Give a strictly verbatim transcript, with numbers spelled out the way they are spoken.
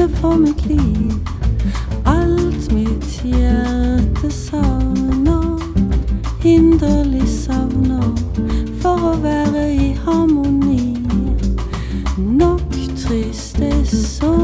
stemme for mitt liv. Alt mitt hjerte savner, hinderlig savner, for å være i harmoni. Nok tristesse og